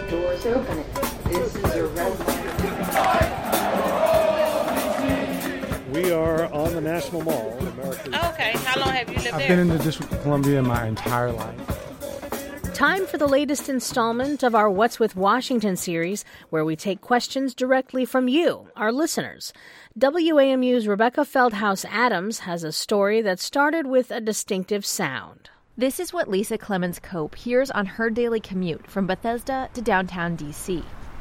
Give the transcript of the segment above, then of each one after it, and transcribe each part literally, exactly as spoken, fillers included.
Doors open. This is a red line. We are on the National Mall, America's... Oh, okay. How long have you lived I've there? I've been in the District of Columbia my entire life. Time for the latest installment of our What's with Washington series, where we take questions directly from you, our listeners. W A M U's Rebecca Feldhaus-Adams has a story that started with a distinctive sound. This is what Lisa Clemens Cope hears on her daily commute from Bethesda to downtown D C.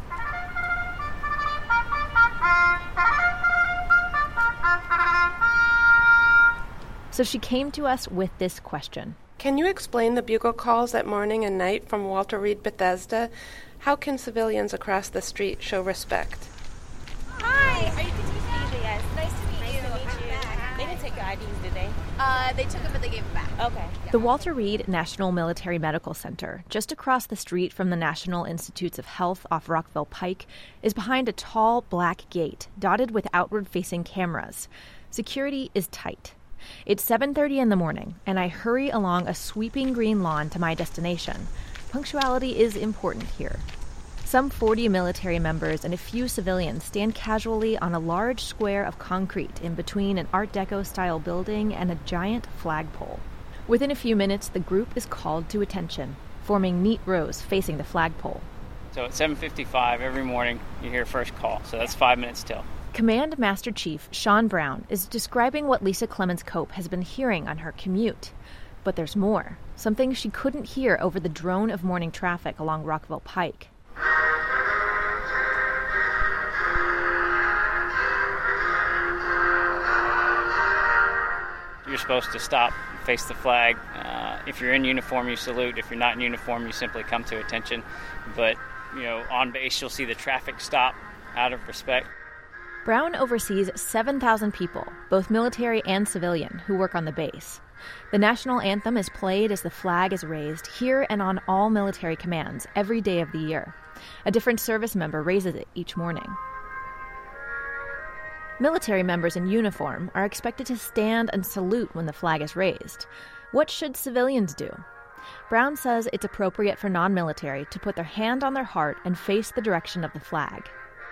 So she came to us with this question. Can you explain the bugle calls at morning and night from Walter Reed Bethesda? How can civilians across the street show respect? Hi, are you Katisha? Yes. Nice to meet Nice you. to meet you. I'm They didn't take your I Ds, did they? Uh, they took them, but they gave them back. Okay. The Walter Reed National Military Medical Center, just across the street from the National Institutes of Health off Rockville Pike, is behind a tall black gate dotted with outward-facing cameras. Security is tight. It's seven thirty in the morning, and I hurry along a sweeping green lawn to my destination. Punctuality is important here. Some forty military members and a few civilians stand casually on a large square of concrete in between an Art Deco-style building and a giant flagpole. Within a few minutes, the group is called to attention, forming neat rows facing the flagpole. So at seven fifty-five every morning, you hear first call, so that's five minutes till. Command Master Chief Sean Brown is describing what Lisa Clemens Cope has been hearing on her commute. But there's more, something she couldn't hear over the drone of morning traffic along Rockville Pike. You're supposed to stop, face the flag. Uh, if you're in uniform, you salute. If you're not in uniform, you simply come to attention. But, you know, on base, you'll see the traffic stop out of respect. Brown oversees seven thousand people, both military and civilian, who work on the base. The national anthem is played as the flag is raised here and on all military commands every day of the year. A different service member raises it each morning. Military members in uniform are expected to stand and salute when the flag is raised. What should civilians do? Brown says it's appropriate for non-military to put their hand on their heart and face the direction of the flag.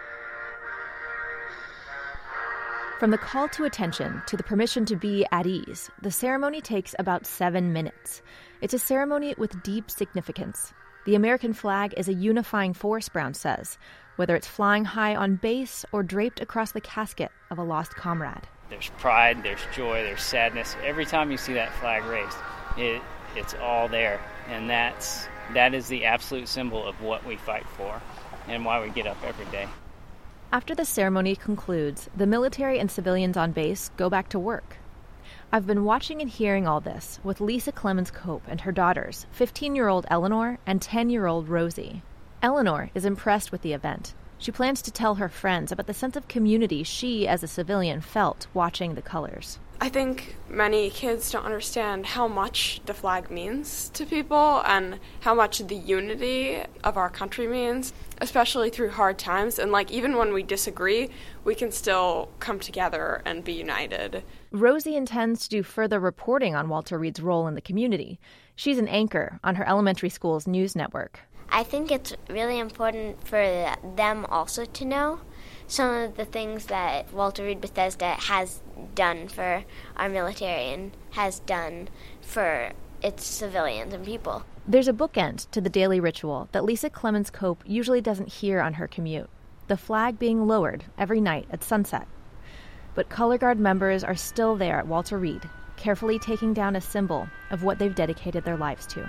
From the call to attention to the permission to be at ease, the ceremony takes about seven minutes. It's a ceremony with deep significance. The American flag is a unifying force, Brown says, whether it's flying high on base or draped across the casket of a lost comrade. There's pride, there's joy, there's sadness. Every time you see that flag raised, it, it's all there. And that's that is the absolute symbol of what we fight for and why we get up every day. After the ceremony concludes, the military and civilians on base go back to work. I've been watching and hearing all this with Lisa Clemens Cope and her daughters, fifteen-year-old Eleanor and ten-year-old Rosie. Eleanor is impressed with the event. She plans to tell her friends about the sense of community she, as a civilian, felt watching the colors. I think many kids don't understand how much the flag means to people and how much the unity of our country means, especially through hard times. And like even when we disagree, we can still come together and be united. Rosie intends to do further reporting on Walter Reed's role in the community. She's an anchor on her elementary school's news network. I think it's really important for them also to know some of the things that Walter Reed Bethesda has done for our military and has done for its civilians and people. There's a bookend to the daily ritual that Lisa Clemens Cope usually doesn't hear on her commute, the flag being lowered every night at sunset. But Color Guard members are still there at Walter Reed, carefully taking down a symbol of what they've dedicated their lives to.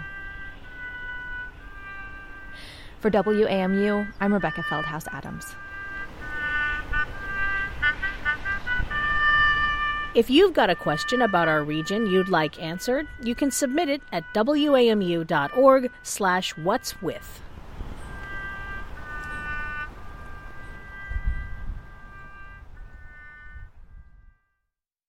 For W A M U, I'm Rebecca Feldhaus-Adams. If you've got a question about our region you'd like answered, you can submit it at wamu.org slash what's with.